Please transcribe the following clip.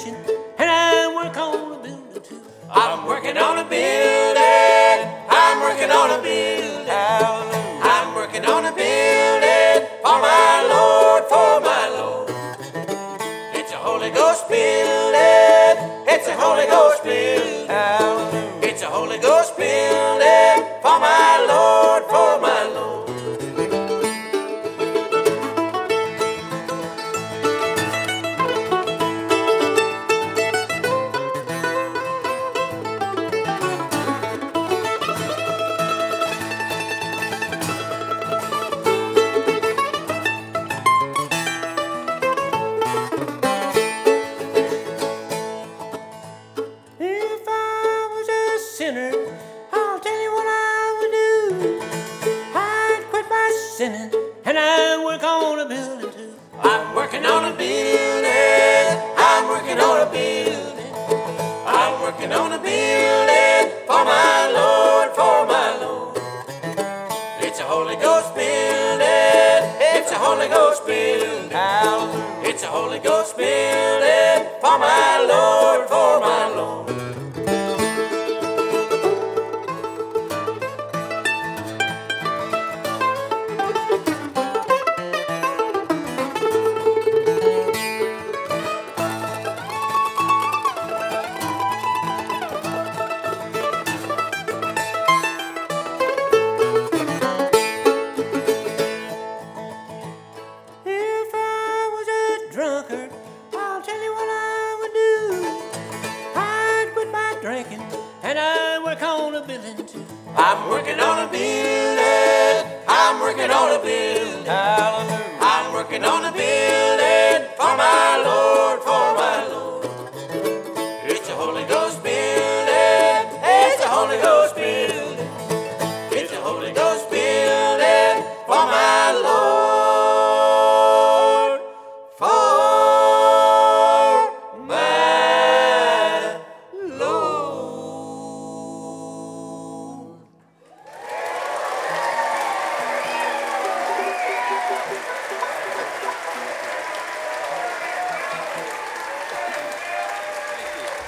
kitchen, and I work on a building too. I'm working on a building. I'm working on a building. I'm working on a building for my Lord, for my Lord. It's a Holy Ghost building. It's a Holy Ghost building. It's a Holy Ghost building for my Lord, for my Lord. If I was a sinner, I'll tell you what I would do. I'd quit my sinning, and I'd work on a building too. I'm working on a building. I'm working on a building. I'm working on a building for my Lord, for my Lord. It's a Holy Ghost building. It's a Holy Ghost building. It's a Holy Ghost building for my Lord, for my Lord. If I was a drunkard, I'll tell you what I would do. I'd quit my drinking, and I'd work on a building too. I'm working on a building. I'm working on a building. I'm working on a building for my